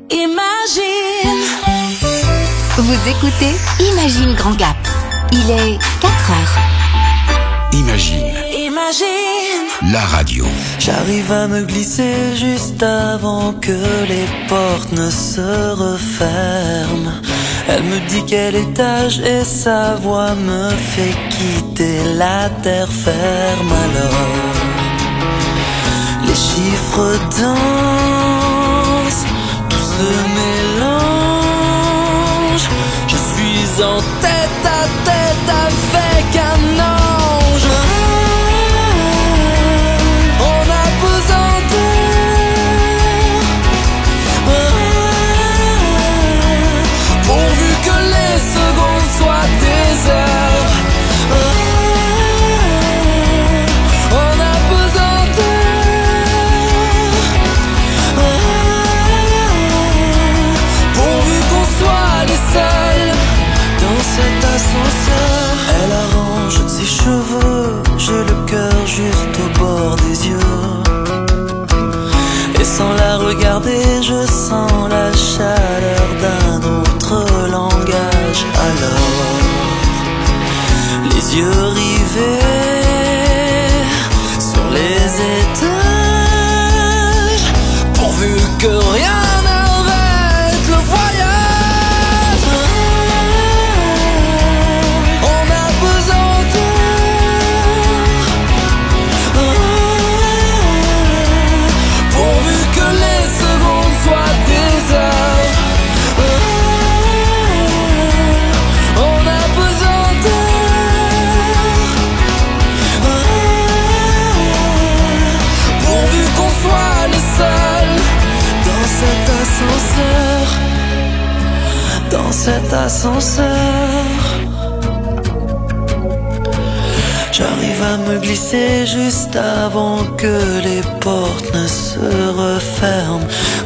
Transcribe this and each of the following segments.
Imagine. Vous écoutez Imagine Grand Gap. Il est 4h. Imagine. Imagine. La radio. J'arrive à me glisser juste avant que les portes ne se referment. Elle me dit quel étage et sa voix me fait quitter la terre ferme. Alors les chiffres dansent, tout se mélange. Je suis en tête à tête avec un ange. On a besoin d'eux, pourvu que les secondes soient des heures. On a besoin d'eux, pourvu qu'on soit les seuls dans cet ascenseur. Elle arrange ses cheveux, j'ai le cœur juste au bord des yeux. Et sans la regarder, je sens la chaleur d'un autre langage. Alors, les yeux rivés sur les étages, pourvu que rien n'arrête le voyage. On a besoin d'eux, pourvu que les secondes soient des heures. On a besoin d'eux, pourvu qu'on soit les seuls dans cet ascenseur, dans cet ascenseur. J'arrive à me glisser juste avant que les portes ne se referment.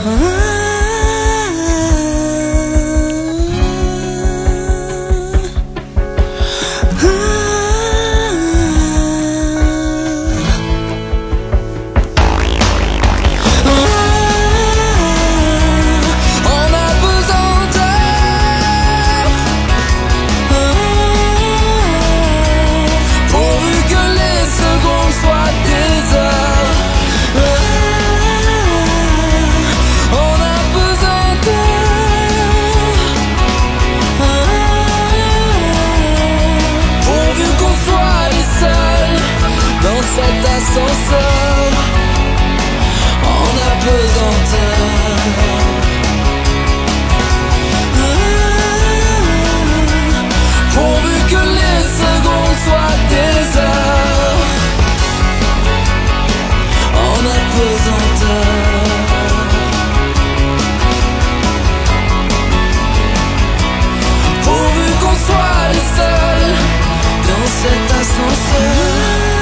On a besoin d'eux, pourvu que les secondes soient des heures. On a besoin d'eux, pourvu qu'on soit les seuls dans cet ascenseur. On a besoin d'eux, pourvu que les secondes soient des heures. On a besoin d'eux, pourvu qu'on soit les seuls dans cet ascenseur.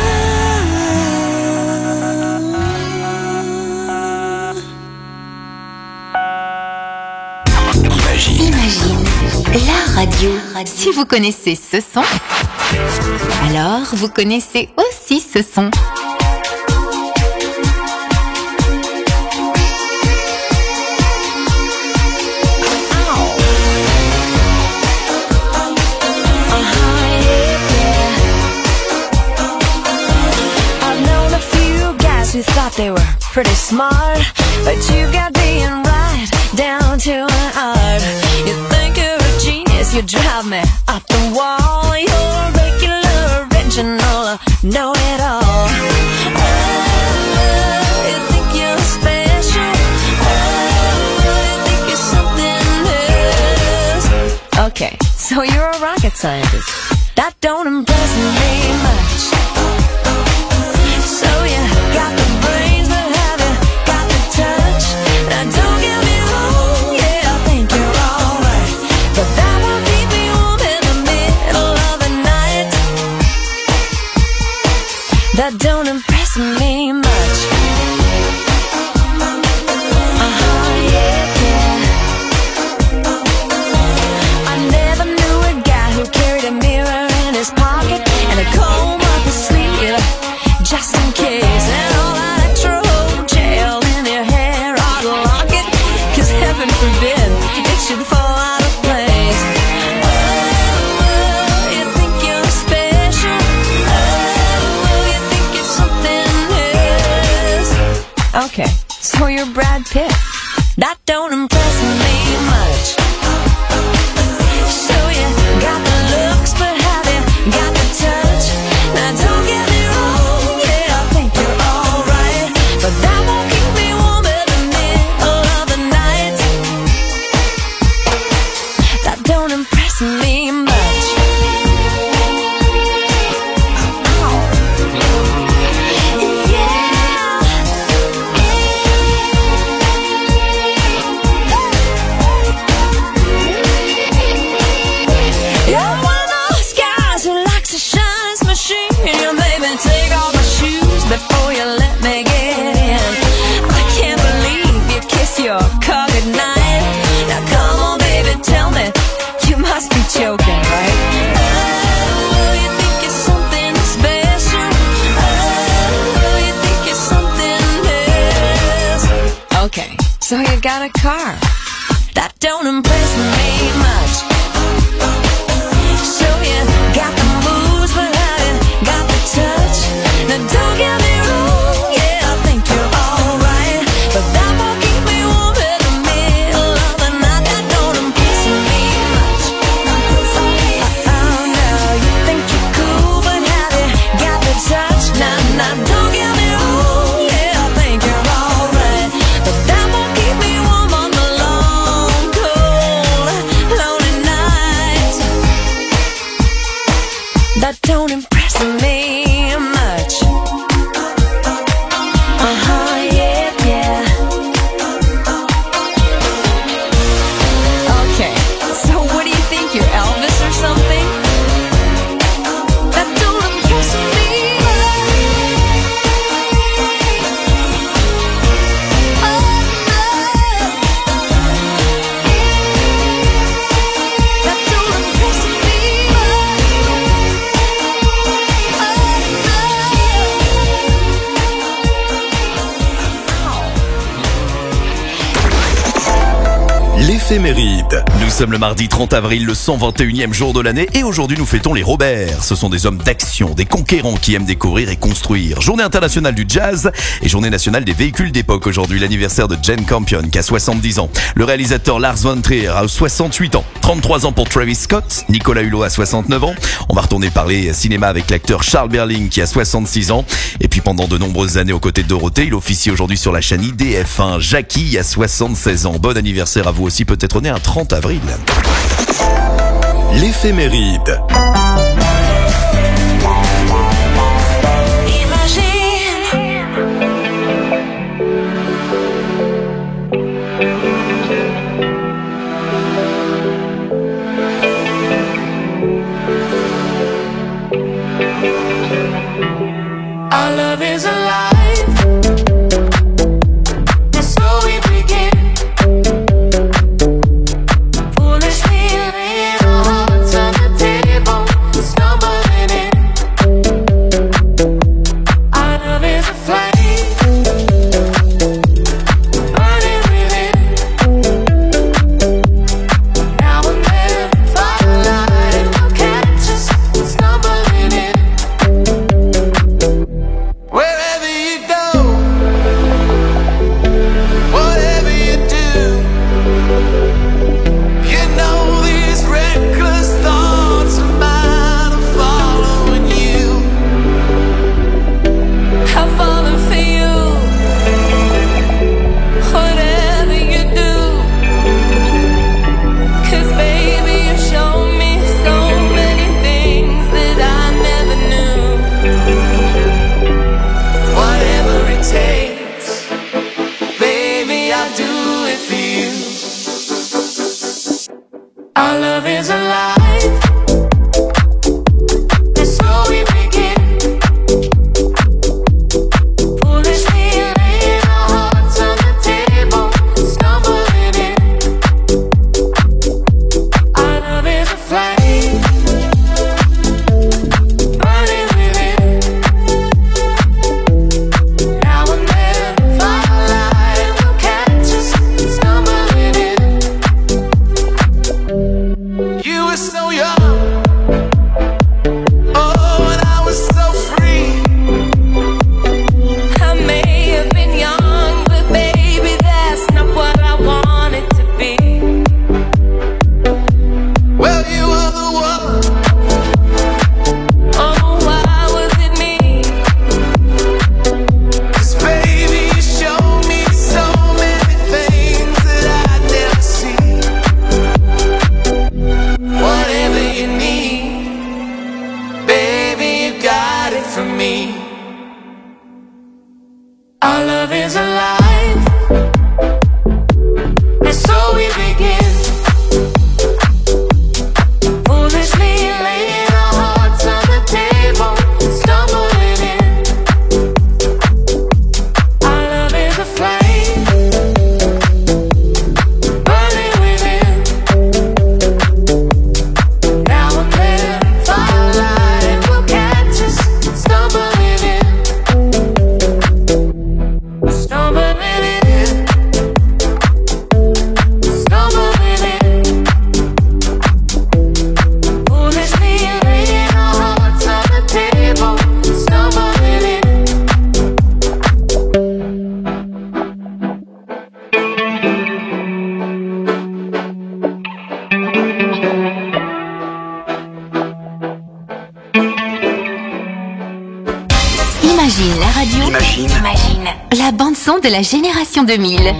Imagine la radio. Si vous connaissez ce son, alors vous connaissez aussi ce son. I've known a few guys who thought they were pretty smart, but you got being right down to an art. You think you're a genius, you drive me up the wall. You're a regular, original, know-it-all. Oh, you think you're special. Oh, you think you're something else. Okay, so you're a rocket scientist. That don't impress me much. So you got the brains, but have you got the touch? Now don't get me wrong, yeah, I think you're alright, but that won't keep me warm in the middle of the night. That don't impress me much. Yeah, yeah. I never knew a guy who carried a mirror in his pocket and a comb up his sleeve. forbid it should fall out of place. Oh, you think you're special. Oh, you think you're something else. Okay, so you're Brad Pitt. That don't impress me much. So you got the looks, but have you got the touch? Now don't get me wrong, yeah, I think you're alright, but that won't keep me warm in the middle of the night. That don't impress me much. Before you let me get in, I can't believe you kiss your car goodnight. Now come on baby, tell me, you must be joking, right? Oh, you think you're something special. Oh, you think you're something else. Okay, so you got a car. That don't impress me much. So you got the moves, but have you got the touch? Now don't get me wrong, yeah, I think you're alright, but that won't keep me warm in the middle of the night. That don't impress me much. Oh no, you think you're cool, but have you got the touch? Now don't get me wrong, yeah, I think you're alright, but that won't keep me warm on the long, cold, lonely nights. That don't impress me much. Yeah, yeah. Okay, so what do you think, you're Elvis or something? That don't impress me. Oh no. That don't impress me. L'éphéméride. Nous sommes le mardi 30 avril, le 121e jour de l'année, et aujourd'hui nous fêtons les Robert. Ce sont des hommes d'action, des conquérants qui aiment découvrir et construire. Journée internationale du jazz et journée nationale des véhicules d'époque. Aujourd'hui, l'anniversaire de Jane Campion qui a 70 ans. Le réalisateur Lars von Trier a 68 ans. 33 ans pour Travis Scott. Nicolas Hulot a 69 ans. On va retourner parler cinéma avec l'acteur Charles Berling qui a 66 ans. Et puis pendant de nombreuses années aux côtés de Dorothée, il officie aujourd'hui sur la chaîne IDF1. Jackie a 76 ans. Bon anniversaire à vous aussi, peut-être né un 30 avril. L'éphéméride. Our love is alive. And so we begin. Foolishly laying our hearts on the table, stumbling in. Our love is a flame, burning within. Now and then, firelight will catch us, stumbling in. Wherever you go, whatever you do, you know these reckless thoughts of mine are following you. I'm falling for you. Whatever you do, 'cause baby you show me so many things that I never knew. Whatever it takes, baby, I'll do it for you. Our love is alive, and so we begin. Foolishly laying our hearts on the table, stumbling in. Our love is a flame, burning within. Now and then, firelight will catch us, stumbling in. la bande-son de la génération 2000.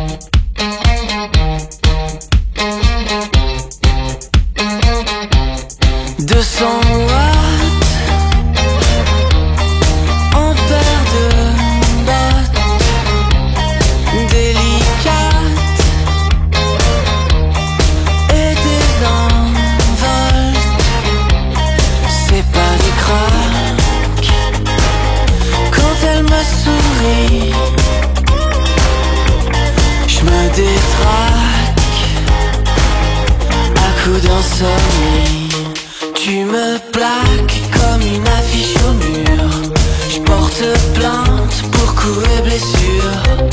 Je me détraque à coups d'insomnie. Tu me plaques comme une affiche au mur. Je porte plainte pour coups et blessures.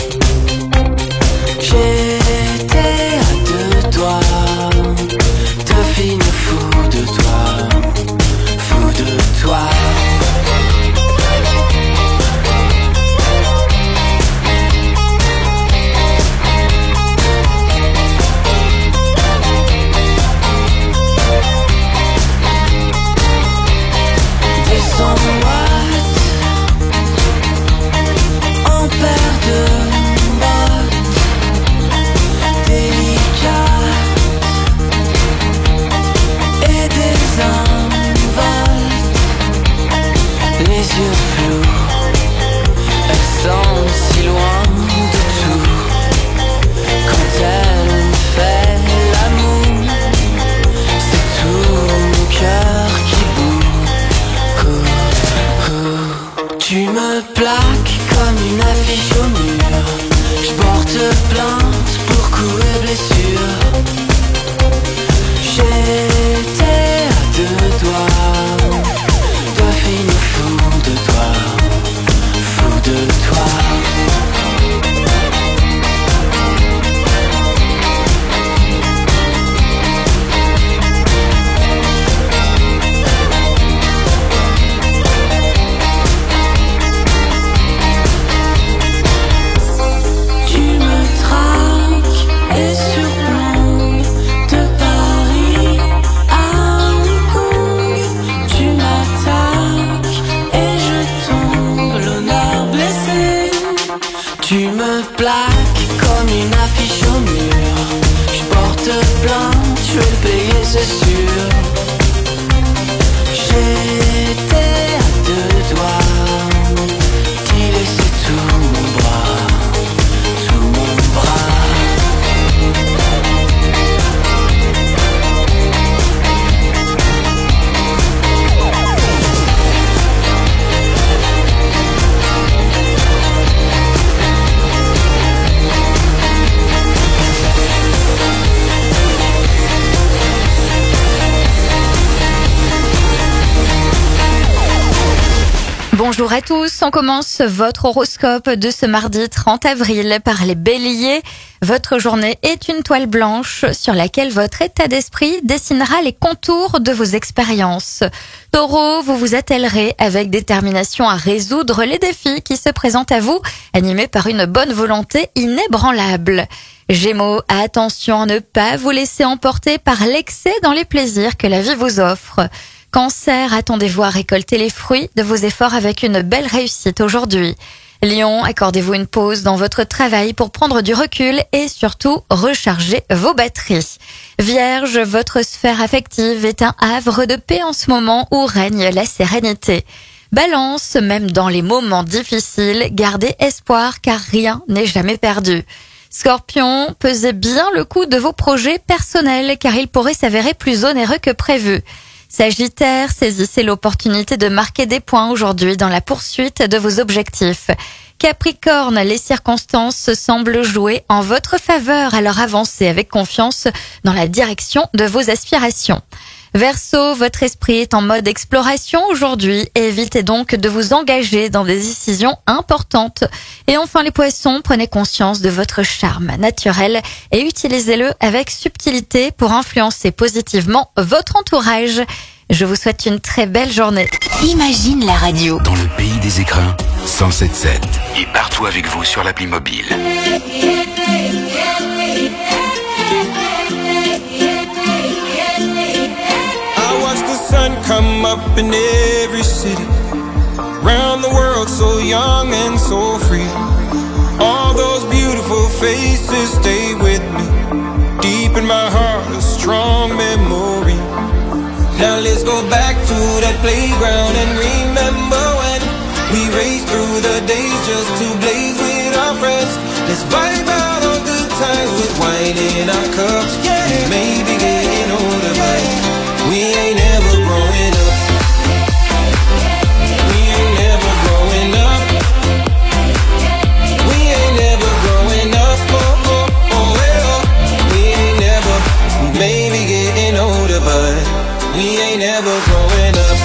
J'étais à deux doigts de finir fou de toi, fou de toi. En paire de bottes délicates et désinvoltes, les yeux flous, elles semblent si loin de tout. Quand elle me fait l'amour, c'est tout mon cœur qui bout. Tu me plaques comme une affiche au mur. Je porte plainte pour coups et blessures. J'étais à deux doigts de finir fou de toi, fou de toi. Tu me plaques comme une affiche au mur. Je porte plainte, je vais le payer, c'est sûr. J'étais à deux doigts d'y laisser tout mon bras, tout mon bras. Bonjour à tous, on commence votre horoscope de ce mardi 30 avril par les béliers. Votre journée est une toile blanche sur laquelle votre état d'esprit dessinera les contours de vos expériences. Taureau, vous vous attellerez avec détermination à résoudre les défis qui se présentent à vous, animés par une bonne volonté inébranlable. Gémeaux, attention à ne pas vous laisser emporter par l'excès dans les plaisirs que la vie vous offre. Cancer, attendez-vous à récolter les fruits de vos efforts avec une belle réussite aujourd'hui. Lion, accordez-vous une pause dans votre travail pour prendre du recul et surtout recharger vos batteries. Vierge, votre sphère affective est un havre de paix en ce moment où règne la sérénité. Balance, même dans les moments difficiles, gardez espoir car rien n'est jamais perdu. Scorpion, pesez bien le coût de vos projets personnels car ils pourraient s'avérer plus onéreux que prévu. Sagittaire, saisissez l'opportunité de marquer des points aujourd'hui dans la poursuite de vos objectifs. Capricorne, les circonstances semblent jouer en votre faveur, alors avancez avec confiance dans la direction de vos aspirations. Verseau, votre esprit est en mode exploration aujourd'hui, évitez donc de vous engager dans des décisions importantes. Et enfin les poissons, prenez conscience de votre charme naturel et utilisez-le avec subtilité pour influencer positivement votre entourage. Je vous souhaite une très belle journée. Imagine la radio. Dans le pays des écrins, 107.7. Et partout avec vous sur l'appli mobile. I watch the sun come up in every city, round the world so young and so free. beautiful faces stay with me. Deep in my heart, a strong memory. Now let's go back to that playground and remember when we raced through the days just to blaze with our friends. Let's vibe out on good times with wine in our cups. We may be getting older, but we ain't ever growing up. We ain't never growing up. We ain't never growing up. Oh, oh, oh, well. We ain't never, we may be getting older, but we ain't never growing up.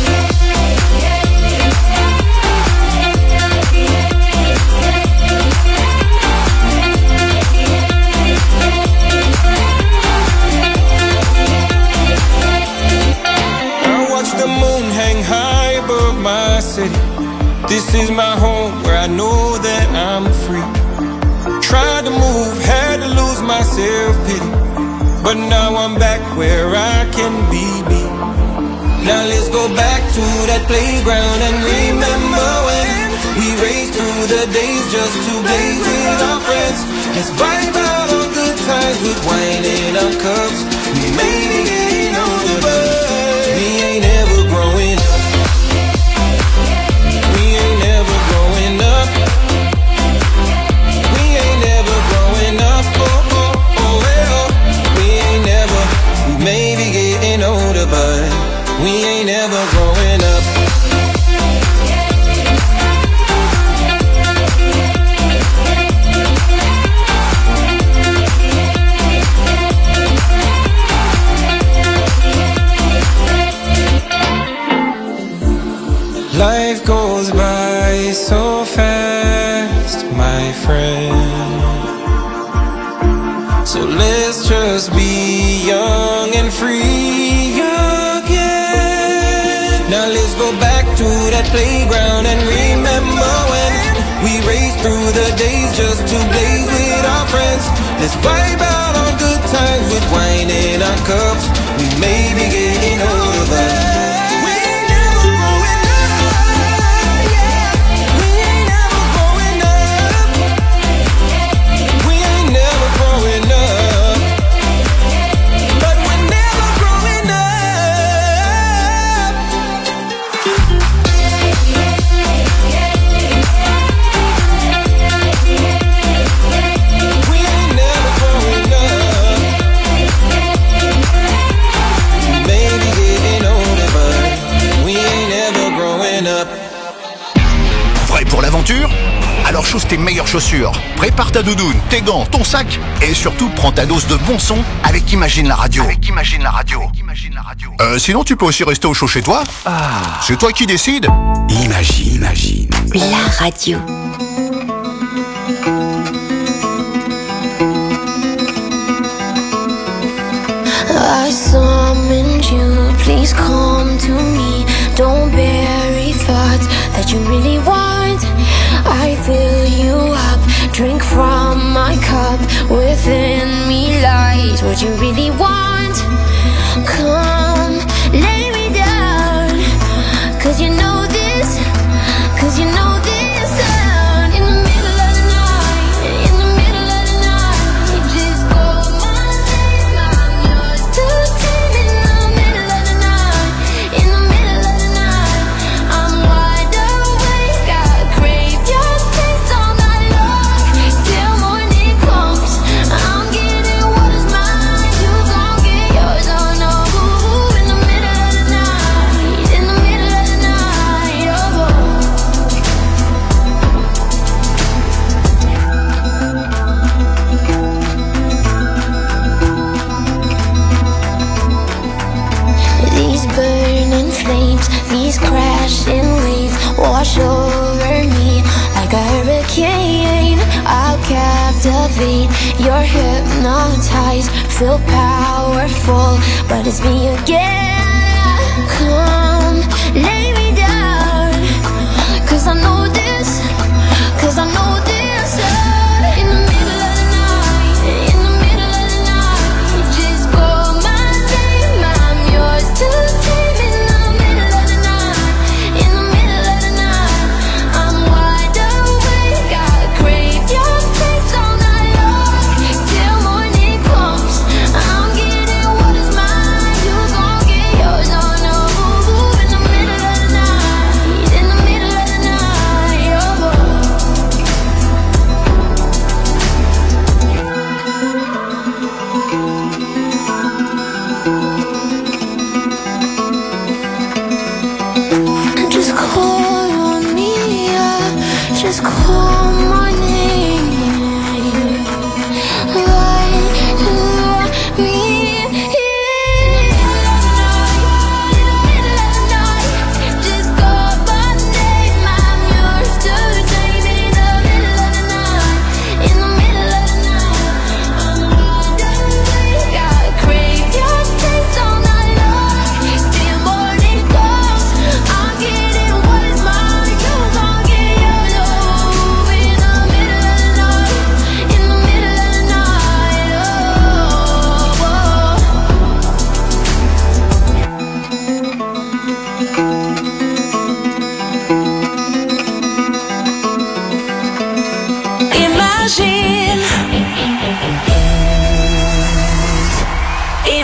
This is my home where I know that I'm free. Tried to move, had to lose my self-pity, but now I'm back where I can be me. Now let's go back to that playground and remember when we raced through the days just to blaze with our friends. Let's vibe out on good times with wine in our cups. We may be getting older, but we ain't ever growing up. Maybe getting older, but we ain't ever growing up. Life goes by so fast, my friend. So let's just be young and free again. Now let's go back to that playground and remember when we raced through the days just to blaze with our friends. Let's vibe out on good times with wine in our cups. We may be getting older, but we ain't never growing up. Yeah, we ain't never growing up. We ain't never growing up. Pour l'aventure? Alors chausse tes meilleures chaussures, prépare ta doudoune, tes gants, ton sac et surtout prends ta dose de bon son avec Imagine la radio. Sinon tu peux aussi rester au chaud chez toi. C'est toi qui décides. Imagine. La radio. I summoned you, please come to me. Don't bury thoughts that you really want. I fill you up, drink from my cup. Within me lies what you really want. Come, lay me down, 'cause you know this, 'cause you know this. In the middle of the night, in the middle of the night, just call my name, I'm yours to take. In the middle of the night, in the middle of the night, I'm wide awake, I crave your taste all night long. Till morning comes, I'm getting what is mine, you gon' get yours, oh no. In the middle of the night, in the middle of the night, oh. These burning flames, these crashing waves wash over me like a hurricane. I'll captivate, you're hypnotized, feel powerful, but it's me again. Come, lay me down, 'cause I know this, 'cause I know this. In the middle of the night, in the middle of the night, just call my name, I'm yours to take. In the middle of the night, in the middle of the night, I'm wide awake, I crave your taste all night.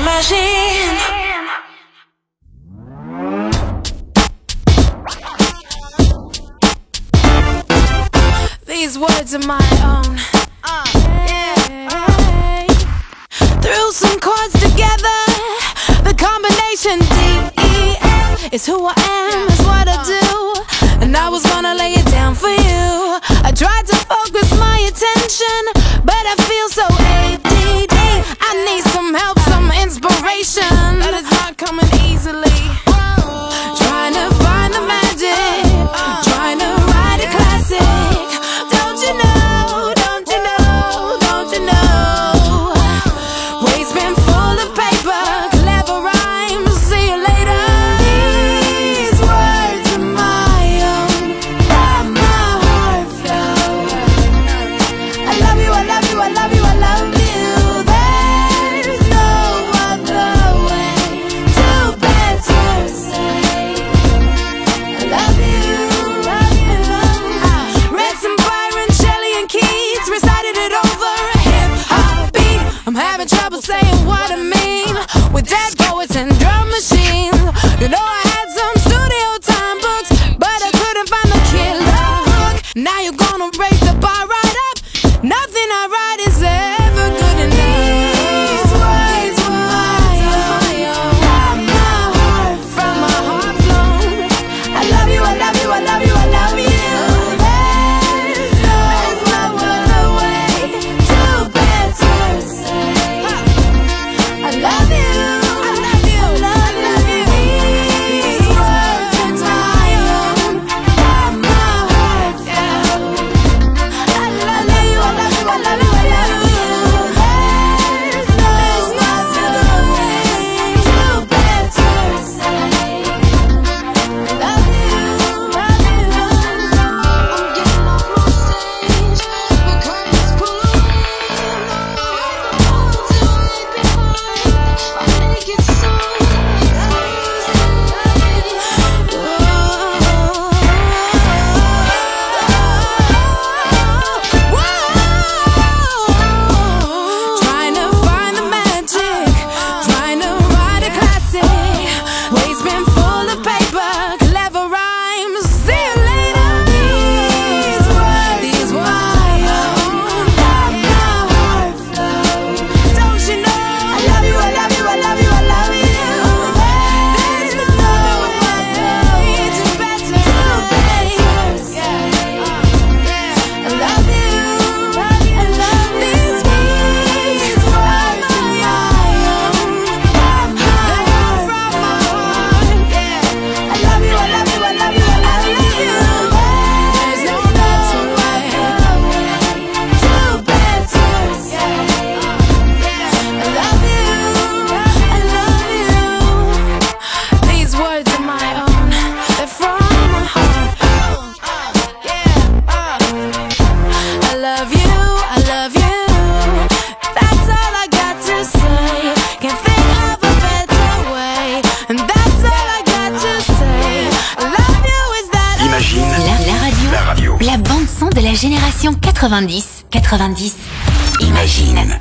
Imagine. These words are my own. Threw some chords together. The combination D-E-F is who I am, is what I do. And I was gonna lay it down for you. I tried to focus my attention, but I feel so ADD. I need some help, some inspiration, but it's not coming easily. Trying to find the magic, trying to write a classic. Don't you know, don't you know, don't you know? Waste's been full of paper, clever rhymes, see you later. These words are my own, from my heart flow. I love you, I love you, I love you, I love you. There's no other way to better say I love you, love you, love you. Read some Byron, Shelley and Keats, recited it over a hip-hop beat. I'm having trouble saying what I mean with dead poets and drum machines. You know I had some studio time books, but I couldn't find the killer hook. Now you're gonna raise the bar right up. Nothing I write is ever good enough. These words were my own, from my heart, from my heart flown. I love you, I love you, I love you, I love you. There's no other way to better say I love you, I love you, I love you. These words are my own, from my heart flown. I love you, I love you, I love you, I love you. There's no other way to better say I love you, love you, love you. I'm getting off my stage, the curtains pull. I make it so trying to find the magic, trying to write a classic. Waste's been full of paper, clever rhymes. See you later. These words my own, from my heart flow. Don't you know? I love you, I love you, I love you, I love you. There's no way to better say I love you, I love these words are my own, from my heart, from my heart. I love you, I love you, I love you, I love you. There's no better way to better say I love you, I love you. These words are my own, they're from my heart. I love you, I love you. That's all I got to say. Can't think of a better way. And that's all I got to say. I love you, is that Imagine La radio. la radio. La bande son de la génération 90. 90. Imagine.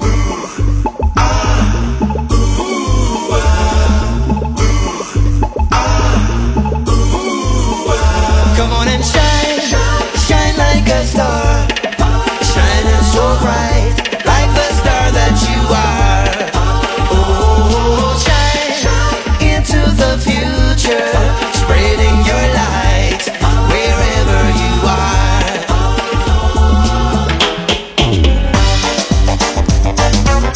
Come on and shine, shine like a star, shining so bright, like the star that you are. Oh, shine into the future, spreading your light wherever you are.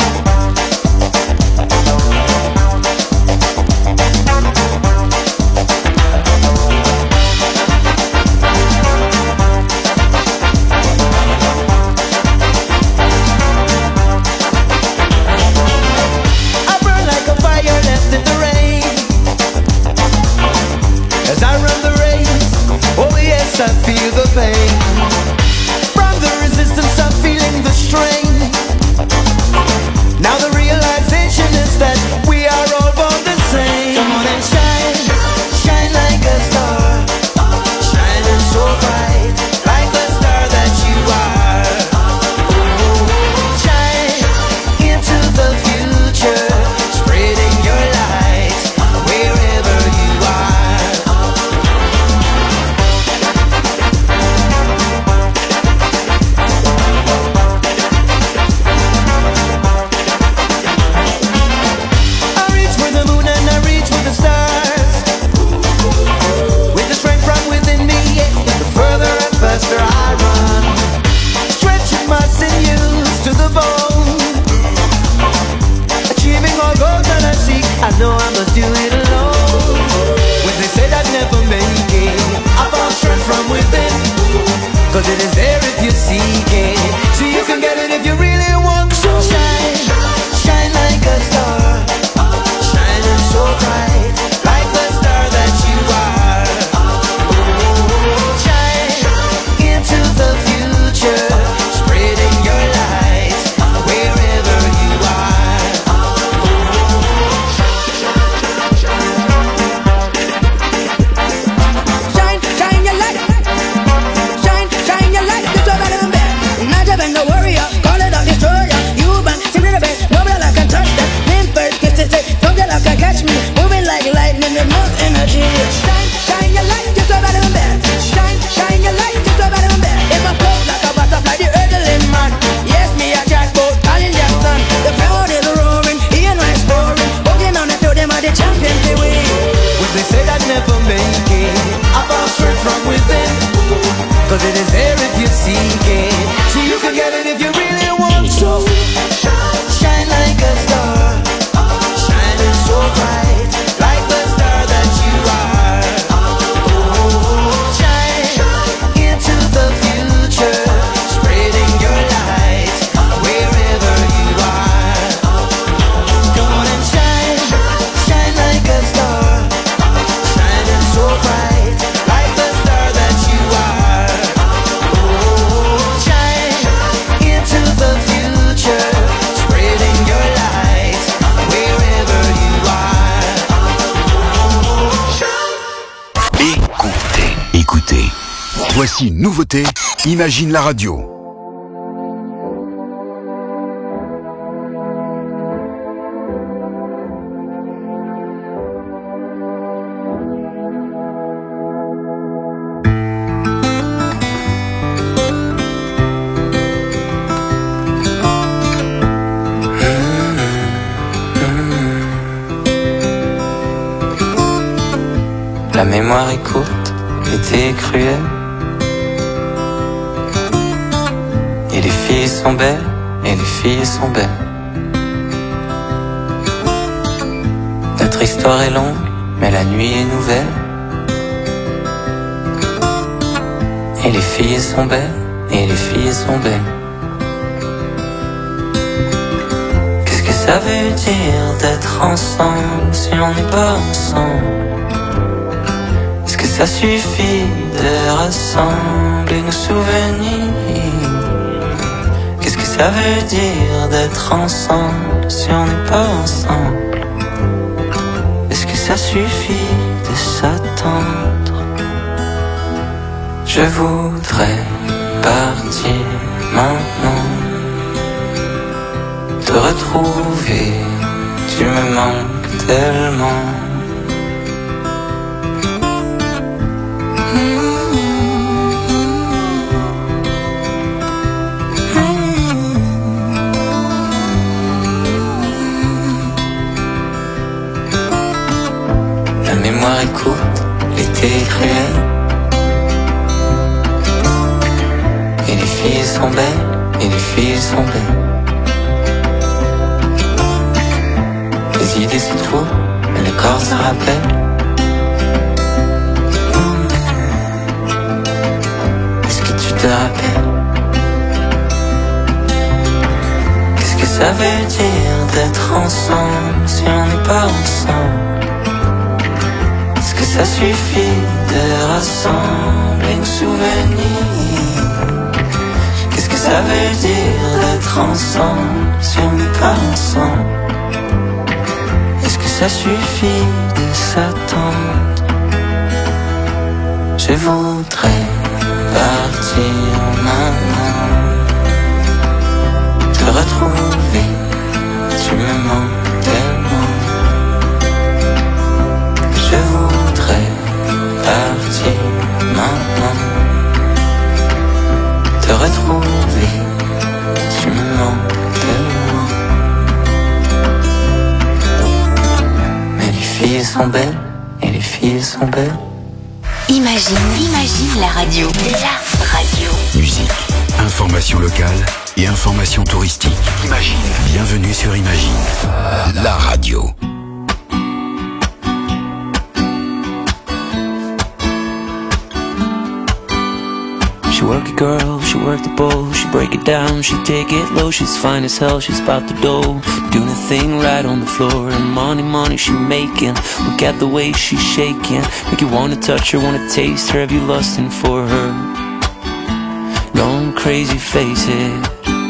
'cause it is there if you seek it. So you can get it if you really want to. Shine like a star, shining so bright, like the star that you are. Shine into the future, spreading your light wherever you are. Come on and shine, shine like a star, shining so bright, like the star that you are. Shine into the future, spreading your light wherever you are. Écoutez. Voici une nouveauté, Imagine la radio. La mémoire est courte, l'été est cruel. Et les filles sont belles, et les filles sont belles. Notre histoire est longue, mais la nuit est nouvelle. Et les filles sont belles, et les filles sont belles. Qu'est-ce que ça veut dire d'être ensemble si on n'est pas ensemble? Est-ce que ça suffit de rassembler nos souvenirs? Qu'est-ce que ça veut dire d'être ensemble si on n'est pas ensemble? Est-ce que ça suffit de s'attendre? Je voudrais partir maintenant, te retrouver, tu me manques tellement. La mémoire est courte, l'été est cruel. Et les filles sont belles, et les filles sont belles. Les idées se trouvent, mais le corps se rappelle. Est-ce que tu te rappelles? Qu'est-ce que ça veut dire d'être ensemble si on n'est pas ensemble? Est-ce que ça suffit de rassembler nos souvenirs? Qu'est-ce que ça veut dire d'être ensemble si on n'est pas ensemble? Est-ce que ça suffit de s'attendre? Je voudrais partir maintenant, te retrouver, tu me manques tellement. Je voudrais partir maintenant, te retrouver, tu me manques tellement. Mais les filles sont belles, et les filles sont belles. Imagine la radio. La radio. Musique, information locale et information touristique. Imagine. Bienvenue sur Imagine, la radio. She work it girl, she work the bowl, she break it down, she take it low, she's fine as hell, she's about the dough, doing the thing right on the floor, and money she making, look at the way she's shaking, make you wanna touch her, wanna taste her, have you lusting for her, going crazy, face it.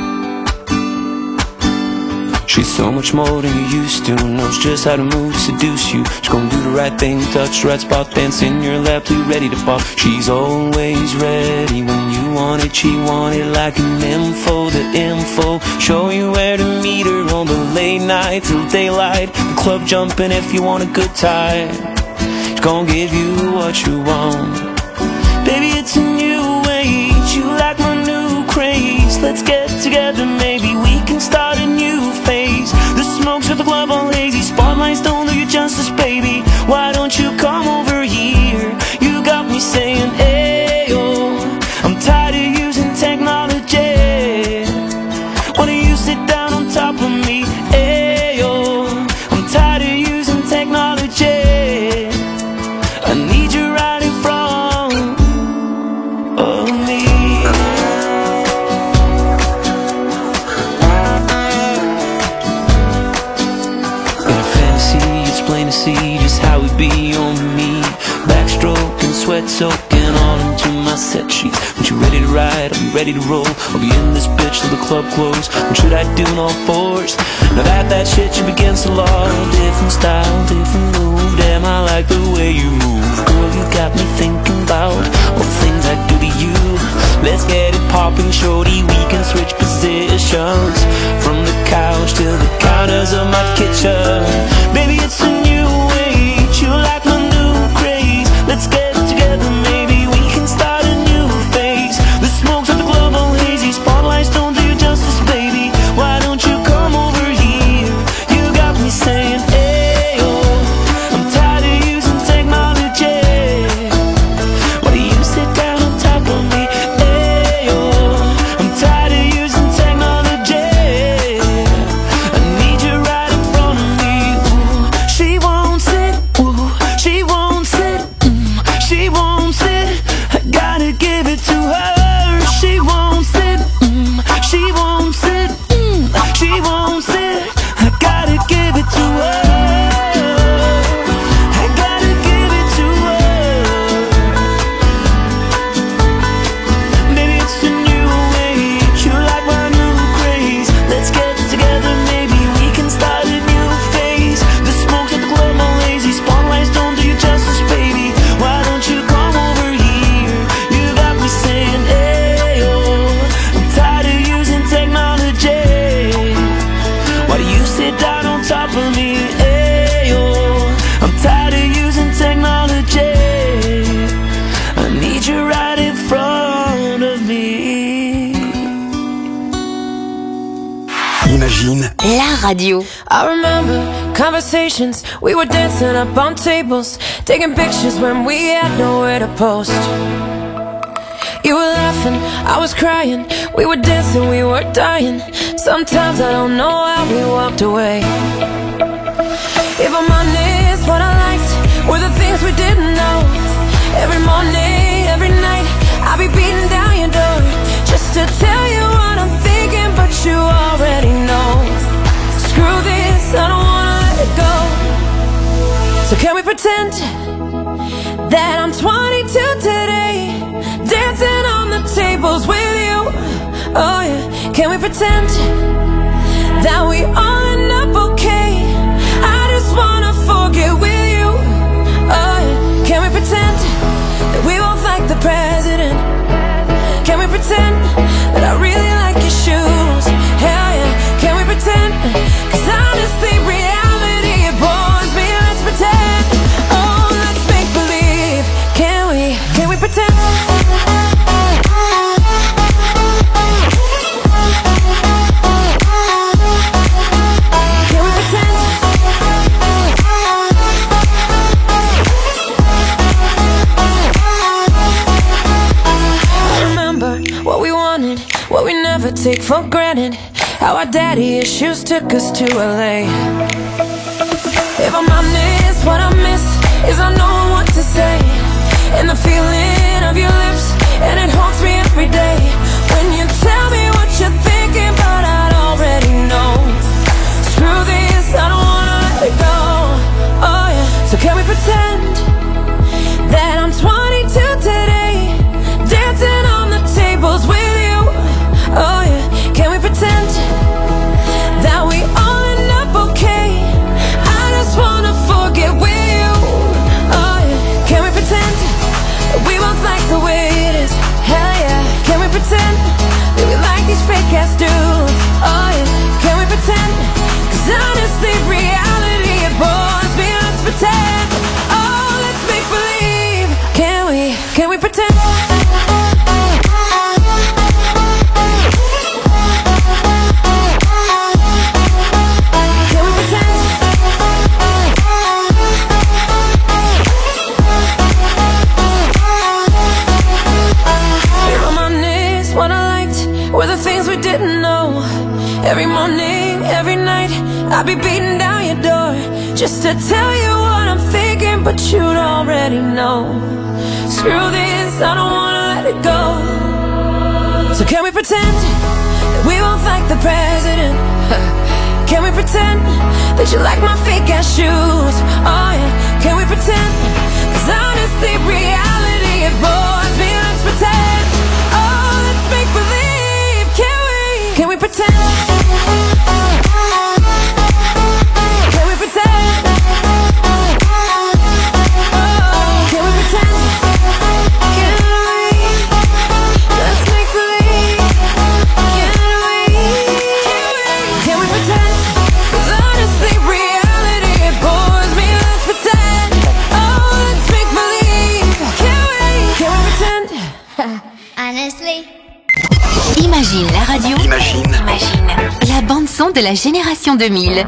She's so much more than you used to, knows just how to move, seduce you. She's gonna do the right thing, touch the right spot, dance in your lap till you're ready to pop. She's always ready when you want it, she want it like an info, the info. Show you where to meet her on the late night till daylight. The club jumping if you want a good time. She's gonna give you what you want. Baby, it's a new age, you like my new craze. Let's get together, maybe we can start a new phase. The smokes at the club all lazy, spotlights don't do you justice, baby. Why don't you come over here? You got me saying, hey, oh, I'm fantasy, just how it be on me. Backstroking, sweat soaking all into my set sheets. When you ready to ride, I'll be ready to roll. I'll be in this bitch till the club close. What should I do in all fours? Now that shit you begins to law. Different style, different move. Damn, I like the way you move. Girl, you got me thinking about all the things I do to you. Let's get it popping, shorty. We can switch positions from the couch to the counters of my kitchen. Baby, it's a new age. You like my new craze. Let's get together, maybe we can start a new phase. The smokes of the club all hazy. Spotlights don't do you justice, baby. Why don't you come over here? You got me saying, hey, oh, I'm tired of using technology. Why do you sit down on top of me? Hey, oh, I'm tired of using technology. I need you right in front of me. Ooh, she won't sit. Ooh, she won't sit. She won't sit. I gotta give it to her. She won't sit. She won't sit. She won't sit. I gotta give it to her. I gotta give it to her. Maybe it's a new age. You like my new craze. Let's get together, maybe we can start a new phase. The smokes at the club all lazy. Spotlights don't do you justice, baby. Why don't you come over here? You got me saying, hey, oh, I'm tired of using technology. Why do you sit down on top of me? Hey, oh, I'm tired of using technology. I need you right in front of me. Imagine La radio. I remember conversations, we were dancing up on tables, taking pictures when we had nowhere to post. You were laughing, I was crying, we were dancing, we were dying. Sometimes I don't know how we walked away. If I'm honest, what I liked were the things we didn't know. Every morning, every night, I'll be beating down your door just to tell you what I'm thinking, but you already know. Screw this, I don't wanna let it go. So can we pretend that I'm 22 today, dancing on the tables with you? Oh yeah, can we pretend that we all end up okay? I just wanna forget with you. Oh yeah, can we pretend that we both like the president? Can we pretend that I really like your shoes? Hell yeah, can we pretend? 'Cause honestly, reality, it bores me. Let's pretend. Oh, let's make believe. Can we pretend? Can we pretend? I remember what we wanted, what we never take for granted. How our daddy issues took us to LA. If I'm honest, what I miss is I know what to say, and the feeling of your lips, and it haunts me every day. When you tell me what you're thinking, but I already know. Screw this, I don't wanna let it go. Oh yeah, so can we pretend that I'm 22 today, dancing on the tables with you? Oh yeah, can we pretend that we all end up okay? I just wanna forget with you. Oh yeah, can we pretend that we both like the way it is? Hell yeah, can we pretend that we like these fake ass dudes? Oh yeah, can we pretend? 'Cause honestly, reality, it bores me. Let's pretend. Oh, let's make believe. Can we pretend? Were the things we didn't know. Every morning, every night, I'll be beating down your door just to tell you what I'm thinking, but you'd already know. Screw this, I don't wanna let it go. So can we pretend that we both like the president? Can we pretend that you like my fake ass shoes? Oh yeah, can we pretend? 'Cause honestly, reality it bores me. Let's pretend. Oh, let's make believe. Can we? Can we pretend? Can we pretend? Oh, can we pretend? Can we? Let's make believe. Can we? Can we pretend? 'Cause honestly, reality it bores me. Let's pretend. Oh, let's make believe. Can we? Can we pretend? Honestly. Imagine la radio. Imagine. La bande son de la génération 2000.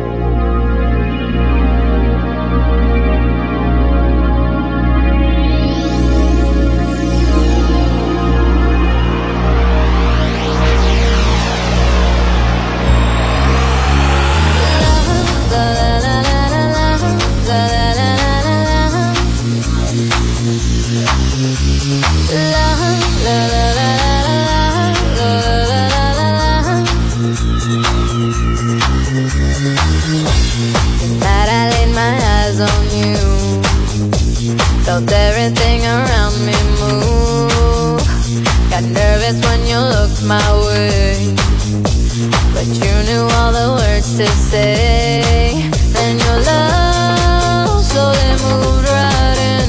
That I laid my eyes on you, felt everything around me move. Got nervous when you looked my way, but you knew all the words to say. Then your love slowly moved right in.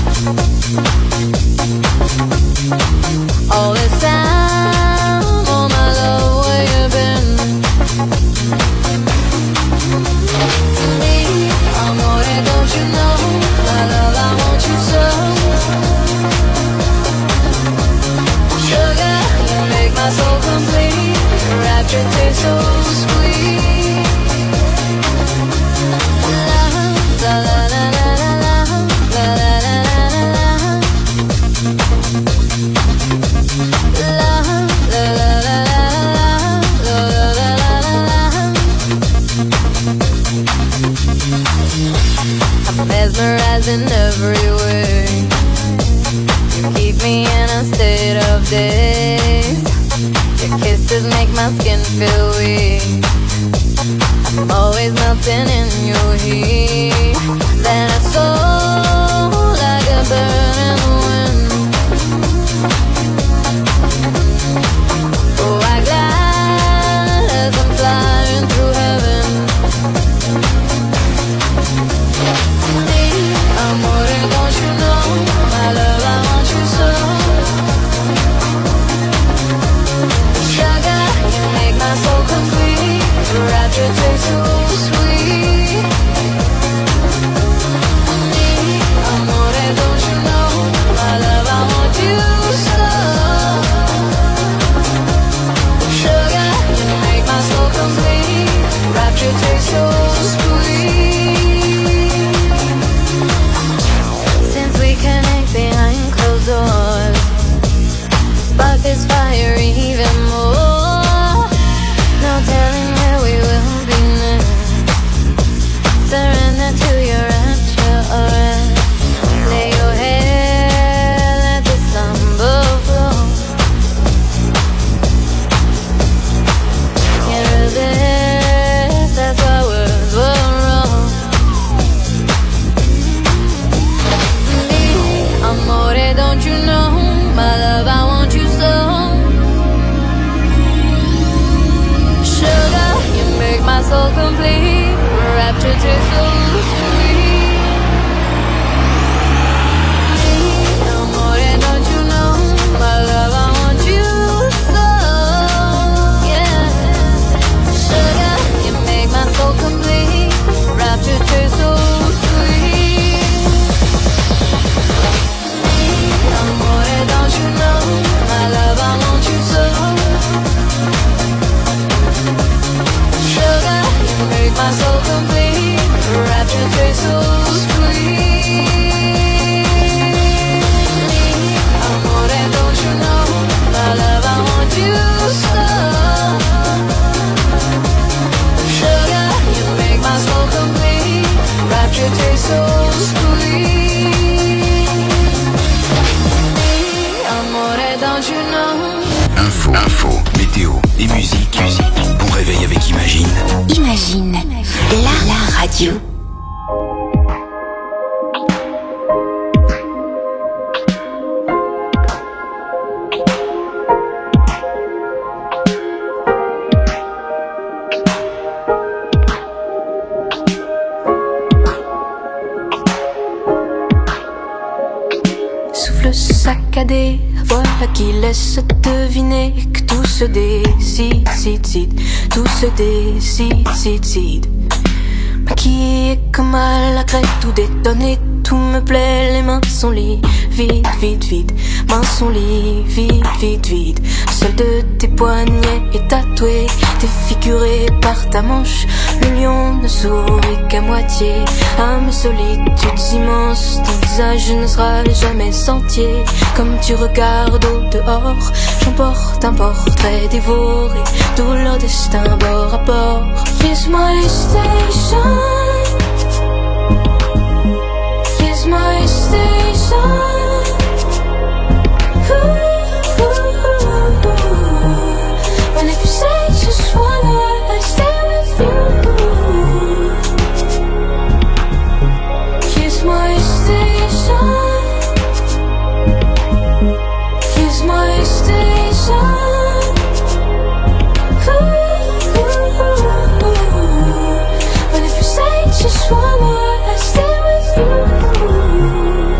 All this time, oh my love, where you been? Amore, don't you know, my love, I want you so. Sugar, you make my soul complete. Your rapture tastes so sweet. La la la la la la, la la la la la la. La la la la la, la la la la la. I'm mesmerized in every way. You keep me in a state of daze. Your kisses make my skin feel weak. I'm always melting in your heat. Then I soar like a bird in the wind. Oh, I glide as I'm flying through heaven. Amore, don't you know, my love, I want you so. Sugar, you make my soul complete. Your rapture tastes so sweet. Amore, don't you know, my love, I want you so. Sugar, you make my soul complete. Rapture tastes so sweet. Since we connect behind closed doors, spark this fire even more. No telling where we will be next. Surrender to your rapture, alright. Lay your head, let the stumble flow. Can't resist, that's why words were wrong. Amore, don't you know, my love, I want you so. Sugar, you make my soul complete. Rapture tastes so sweet. Amore, don't you know, my love, I want you so. Yeah. Sugar, you make my soul complete. Rapture tastes so sweet. Amore, don't you know, my love, I want you so. Sugar, you make my soul complete. Rapture tastes so sweet. Amore, don't you know, my love, I want you so. Sugar, you make my soul complete. Rapture tastes so sweet. Amore, don't you know. Info, météo et musique. Bon réveil avec Imagine. Imagine, la radio. Souffle saccadé, voilà qui laisse deviner que tout se décide, tout se décide. Maquillée comme à la crête, tout détonné, tout me plaît, les mains sont liées, vide, mains sont liées, vide. Seul de tes poignets est tatoué, défiguré par ta manche. Le lion ne sourit qu'à moitié à mes solitudes immenses. Ton visage ne sera jamais entier. Comme tu regardes au dehors, j'emporte un portrait dévoré, tout leur destin bord à bord. Here's my station, here's my station. And if you say just one word, I stay with you. Here's my station, here's my station. And if you say just one word, I stay with you.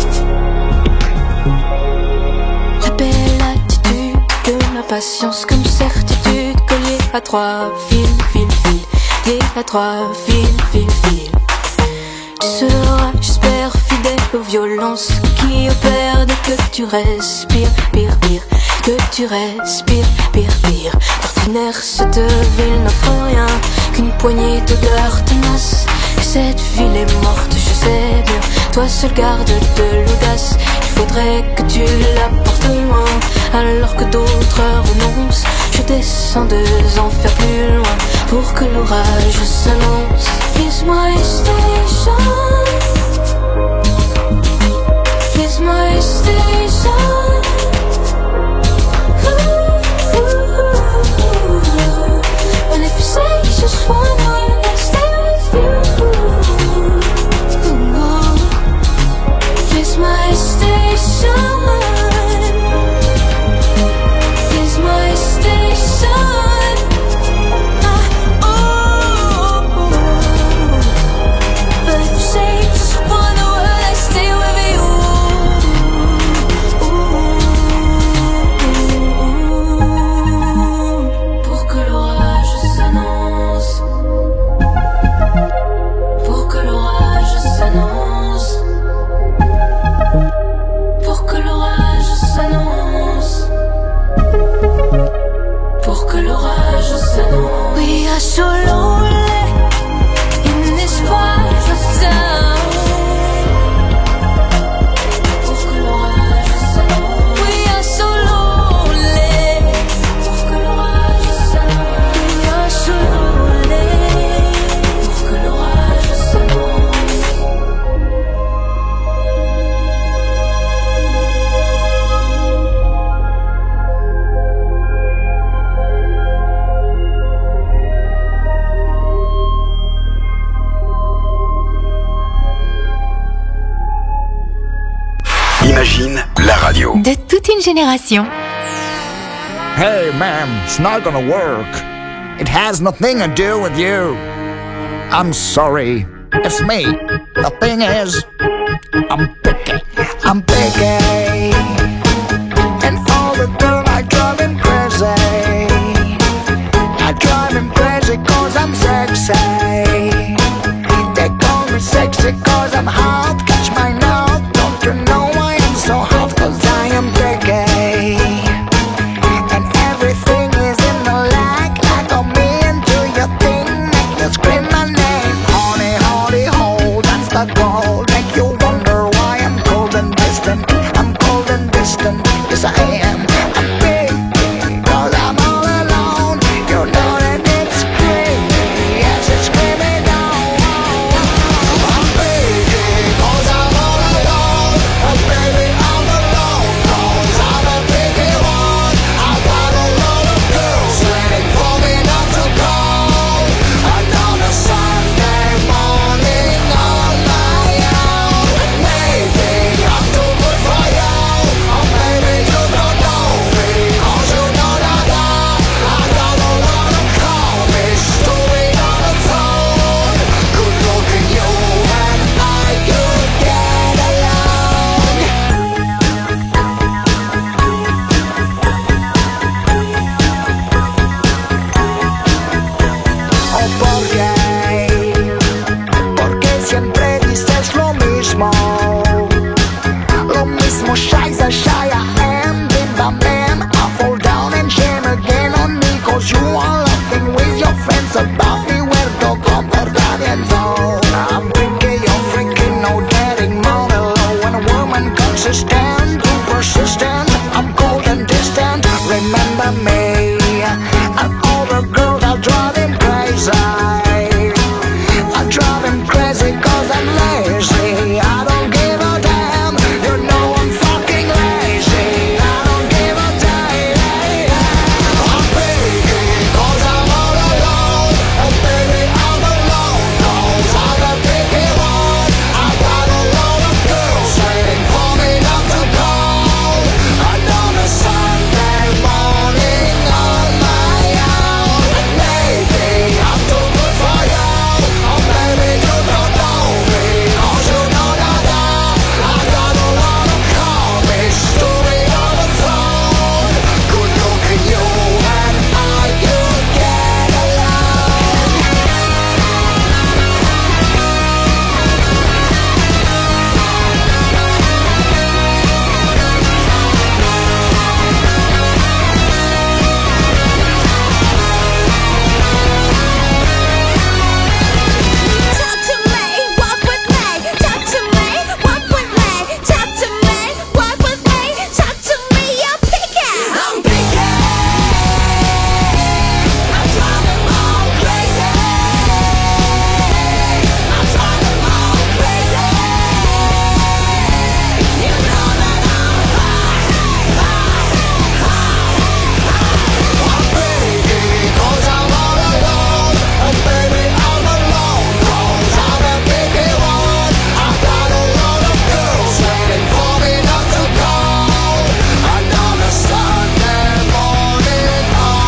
La belle attitude de la patience comme certitude, collier à trois fils, lié à trois fils. Tu seras, j'espère, fidèle aux violences qui opèrent dès que tu respires, pire, que tu respires, pire. D'ordinaire, cette ville n'offre rien qu'une poignée d'odeurs tenaces. Et cette ville est morte, je sais bien, toi seul garde de l'audace. Il faudrait que tu la portes loin, alors que d'autres renoncent. Je descends 2 enfers plus loin, pour que l'orage s'annonce. Here's my station, here's my station. And if you say just one word, I'll stay with you. Here's my station, here's my station. But if you say just one word, I stay with you. Pour que l'orage s'annonce, pour que l'orage s'annonce, pour que l'orage s'annonce, pour que l'orage s'annonce. We are so lonely in this part of town. Pour que l'orage s'annonce. We are so lonely. Pour que l'orage s'annonce. We are so lonely. Pour que l'orage s'annonce. Imagine, la radio. De toute une génération. Hey, ma'am, it's not gonna work. It has nothing to do with you. I'm sorry. It's me. The thing is, I'm picky. And all the girls I drive him crazy. I drive him crazy cause I'm sexy. They call me sexy cause I'm hot. Catch my note. Don't you know I am so hot cause I am picky. And everything is in the lag. I got me into your thing. Make you scream my name. Honey, ho, that's the goal. Make you wonder why I'm cold and distant. I'm insistent, too persistent. I'm cold and distant. Remember me and all the girls I drive him crazy. I drive him crazy 'cause I'm lazy. I don't give a damn. You know I'm fucking lazy. I don't give a damn. I'm picky 'cause I'm all alone. And baby I'm alone 'cause I'm a picky one. I got a lot of girls waiting for me not to call. And on a Sunday morning on my own. Maybe I'm too good for you. Oh baby you don't know me 'cause you know that I got a lot of comics story on the phone. Good looking you and I could get along. Talk to me, walk with me. Talk to me, walk with me. Talk to me, walk with me. Talk to me, you're picky. I'm picky. I'm driving all crazy. I'm driving all crazy. You know that I'm I'm picky 'cause I'm all alone. And baby I'm alone 'cause I'm a picky one. I got a lot of girls waiting for me not to call. And on a Sunday morning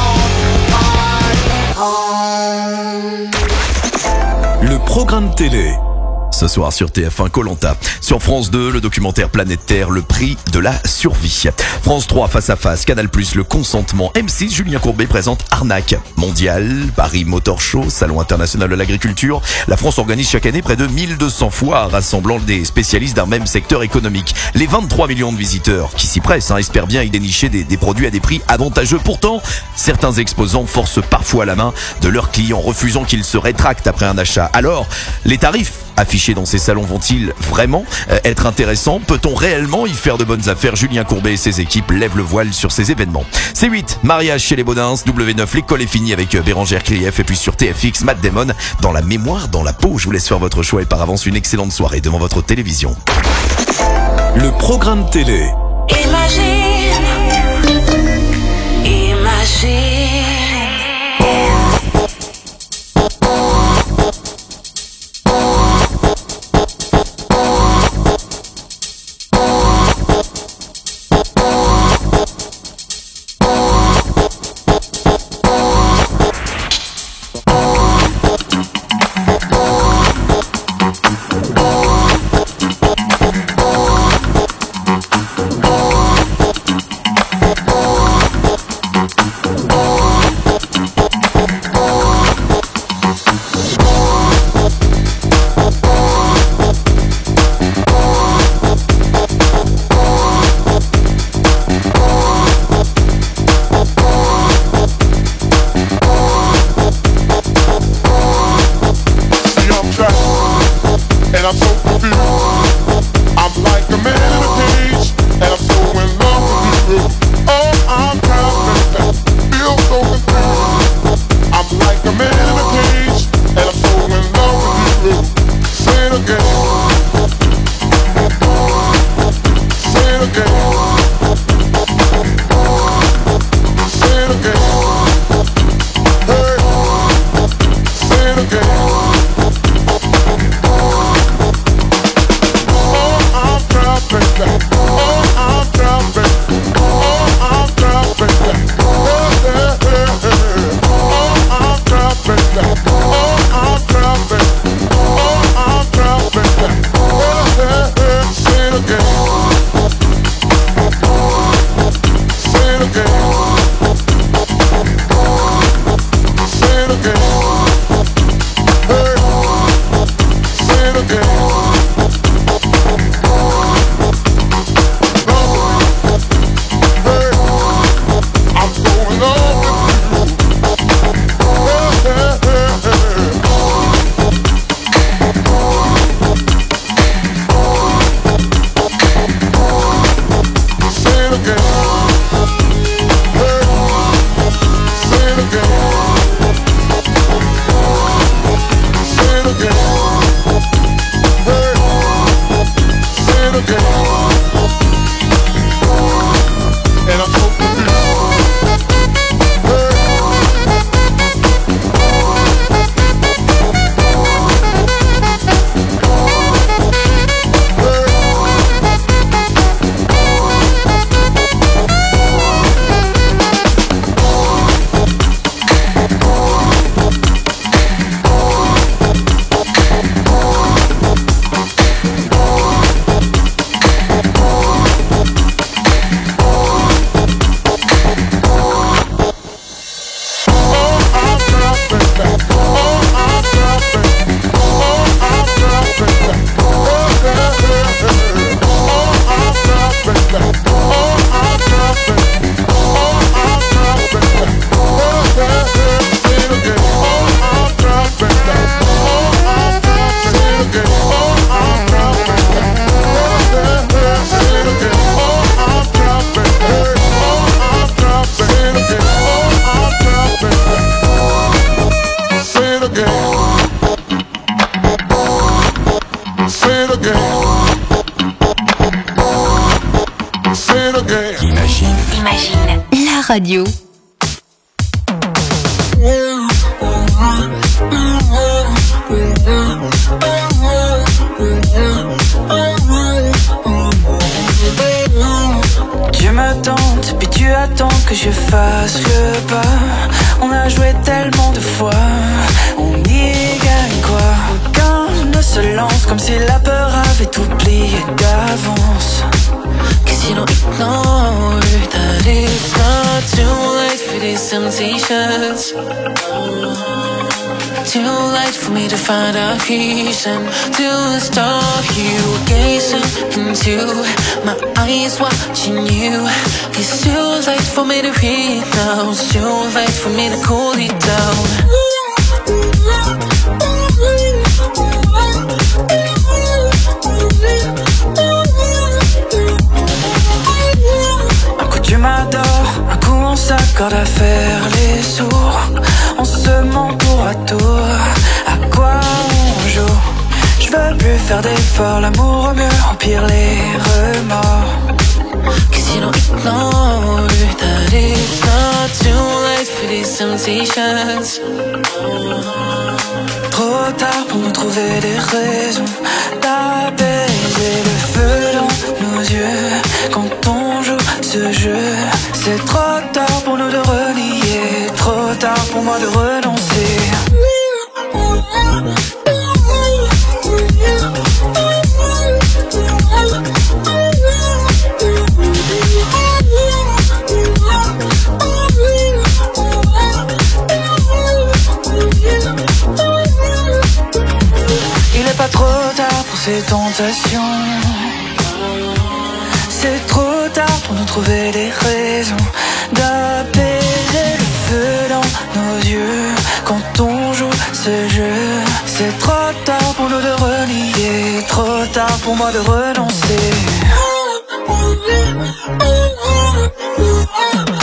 on my own. Le programme télé. Ce soir sur TF1 Koh-Lanta. Sur France 2, le documentaire Planète Terre, le prix de la survie. France 3, Face à Face, Canal+, le consentement. M6, Julien Courbet présente Arnaque. Mondial, Paris Motor Show, Salon international de l'agriculture. La France organise chaque année près de 1200 foires rassemblant des spécialistes d'un même secteur économique. Les 23 millions de visiteurs qui s'y pressent espèrent bien y dénicher des produits à des prix avantageux. Pourtant, certains exposants forcent parfois la main de leurs clients, refusant qu'ils se rétractent après un achat. Alors, les tarifs affichés dans ces salons vont-ils vraiment être intéressants? Peut-on réellement y faire de bonnes affaires? Julien Courbet et ses équipes lèvent le voile sur ces événements. C8, mariage chez les Baudins, W9, l'école est finie avec Bérangère Krief, et puis sur TFX, Matt Damon, dans la mémoire, dans la peau. Je vous laisse faire votre choix et par avance une excellente soirée devant votre télévision. Le programme télé. Imagine, imagine. Say it again. Say it again. Imagine la radio. Tu m'attends, puis tu attends que je fasse le pas. On a joué tellement de fois, on y gagne quoi? Aucun ne se lance comme si la peur avait oublié d'avance. Cause you don't ignore that it's not too late for these temptations. Too late for me to find a reason to stop you gazing into my eyes, watching you. It's too late for me to read now. It's too late for me to cool it down. Un coup tu m'adores, un coup on s'accorde à faire les sourds. On se ment tour à tour, à quoi on joue? Je veux plus faire d'efforts, l'amour au mieux, au pire les remords. Cause you don't ignore that it's not too late for these temptations. Trop tard pour nous trouver des raisons d'apaiser le feu dans nos yeux. Quand on joue ce jeu, c'est trop tard pour nous de renier, trop tard pour moi de renoncer. Il est pas trop tard pour ces tentations. C'est trop tard pour nous trouver des raisons d'apaiser le feu dans nos yeux. Quand on joue ce jeu, c'est trop tard pour nous de renier, trop tard pour moi de renoncer.